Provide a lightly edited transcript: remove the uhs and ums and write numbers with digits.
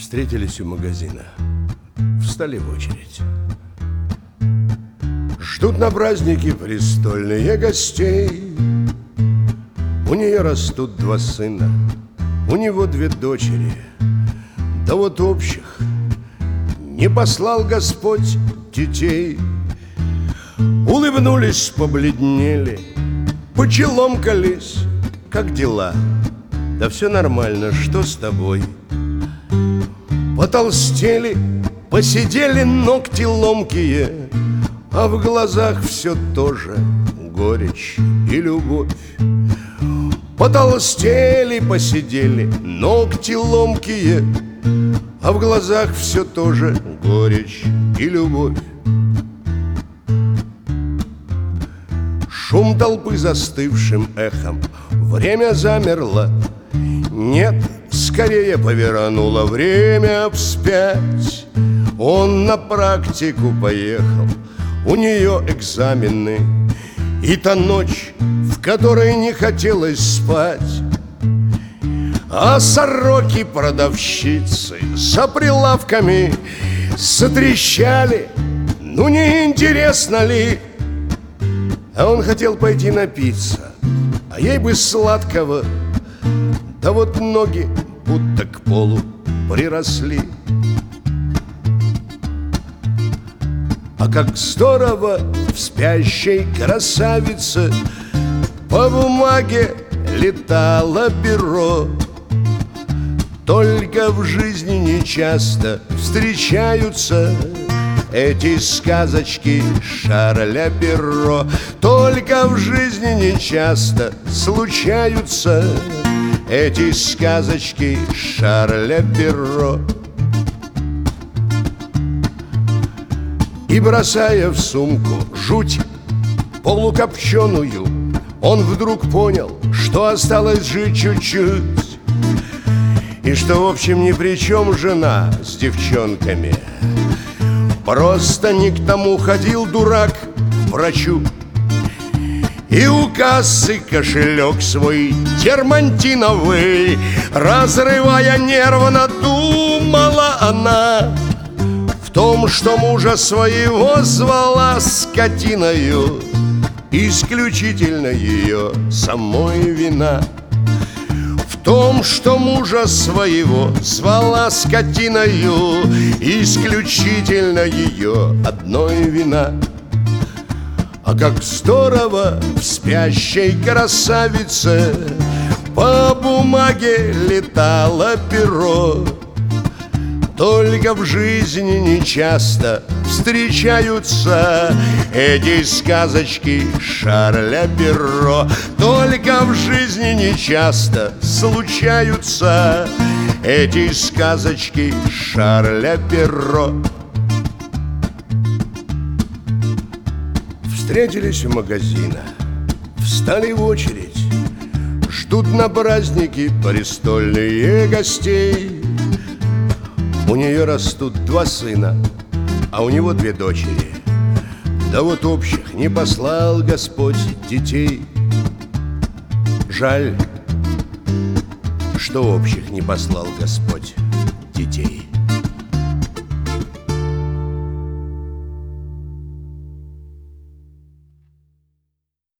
Встретились у магазина, встали в очередь. Ждут на праздники престольные гостей. У нее растут два сына, у него две дочери. Да вот общих не послал Господь детей. Улыбнулись, побледнели, почеломкались. Как дела? Да все нормально, что с тобой? Потолстели, посидели, ногти ломкие, а в глазах все тоже горечь и любовь. Потолстели, посидели, ногти ломкие, а в глазах все тоже горечь и любовь. Шум толпы застывшим эхом, время замерло. Нет, скорее повернуло время вспять. Он на практику поехал, у нее экзамены. И та ночь, в которой не хотелось спать. А сороки-продавщицы за прилавками затрещали. Ну не интересно ли? А он хотел пойти напиться, а ей бы сладкого. Да вот ноги будто к полу приросли. А как здорово в спящей красавице по бумаге летало перо. Только в жизни нечасто встречаются эти сказочки Шарля Перро. Только в жизни нечасто случаются эти сказочки Шарля Перро. И бросая в сумку жуть полукопченую, он вдруг понял, что осталось жить чуть-чуть. И что, в общем, ни при чем жена с девчонками. Просто не к тому ходил дурак к врачу. И у кассы кошелек свой дермантиновый, разрывая нервно, думала она в том, что мужа своего звала скотиною. Исключительно ее самой вина. В том, что мужа своего звала скотиною, исключительно ее одной вина. А как здорово в спящей красавице по бумаге летало перо. Только в жизни нечасто встречаются эти сказочки Шарля Перро. Только в жизни нечасто случаются эти сказочки Шарля Перро. Встретились у магазина, встали в очередь. Ждут на праздники престольные гостей. У нее растут два сына, а у него две дочери. Да вот общих не послал Господь детей. Жаль, что общих не послал Господь детей.